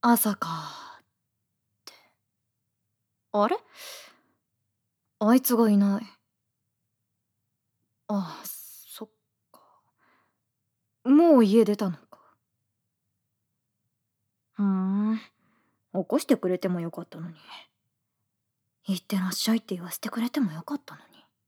朝かって。あれ、あいつがいない。ああ、そっか。もう家出たのか。ふーん。起こしてくれてもよかったのに。行ってらっしゃいって言わせてくれてもよかったの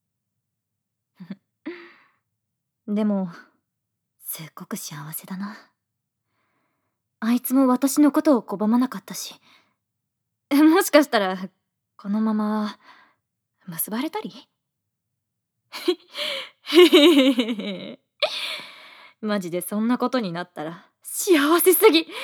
に。でも、すっごく幸せだな。あいつも私のことを拒まなかったし。もしかしたら、このまま、結ばれたりマジでそんなことになったら、幸せすぎ。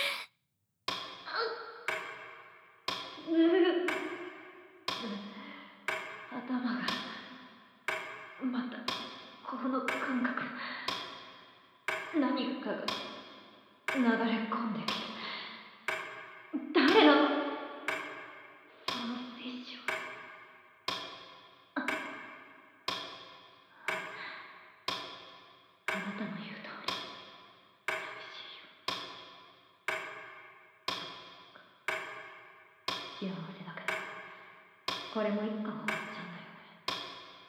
頭がまたこの感覚、何かが流れ込んできて、誰なのその水晶。あなたの言う通り寂しいよ。幸せだけどこれもいつかは終わっちゃうんだよね。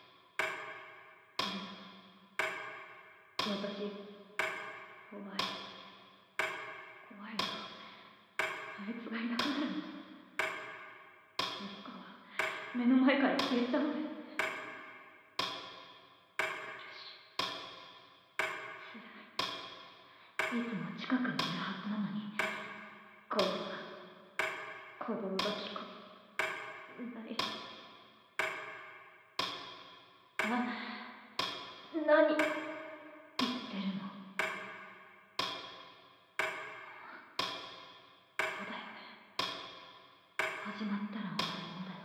私怖い怖いよ。あいつがいなくなるの。いつかは目の前から消えちゃうんだよね。苦しい辛い。いつも近くにいるはずなのに子供が聞こえない。何言ってるの。そうだよね。始まったら終わるものだよ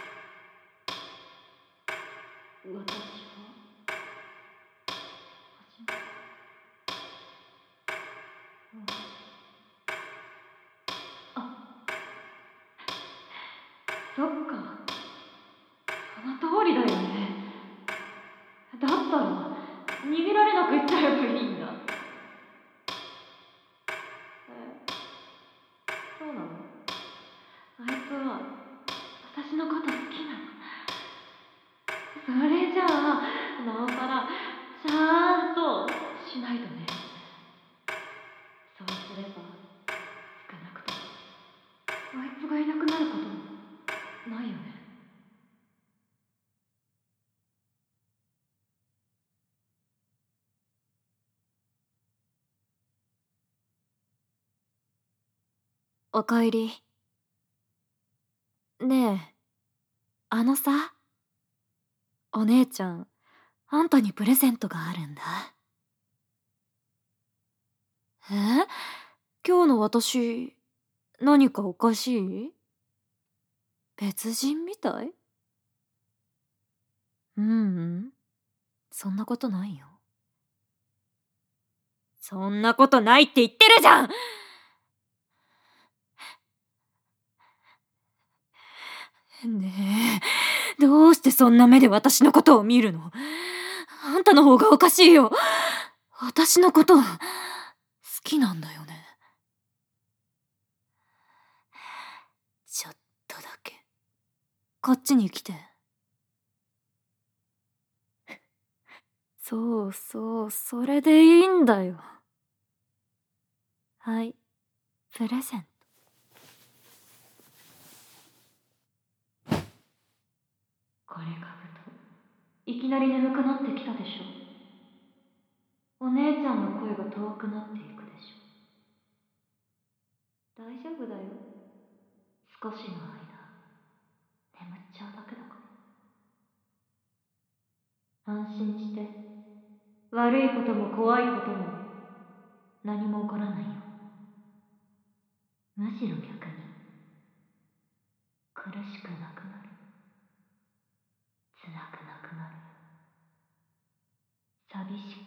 ね。私は始まる。あ、そっか。その通りだよね。だったら逃げられなくしちゃえばいいんだ。そうなの。あいつは私のこと好きなの。それじゃあなおさらちゃんとしないとね。そうすれば少なくともあいつがいなくなることもないよね。おかえり。ねえ、あのさ、お姉ちゃん、あんたにプレゼントがあるんだ。え、今日の私、何かおかしい？別人みたい？ううん、そんなことないよ。そんなことないって言ってるじゃん。ねえ、どうしてそんな目で私のことを見るの？あんたの方がおかしいよ。私のこと好きなんだよね。ちょっとだけこっちに来て。そうそう、それでいいんだよ。はい、プレゼント。これ嗅ぐといきなり眠くなってきたでしょ。お姉ちゃんの声が遠くなっていくでしょ。大丈夫だよ。少しの間眠っちゃうだけだから。安心して。悪いことも怖いことも何も起こらないよ。むしろ逆に苦しくなくなる。辛くなくなる。寂し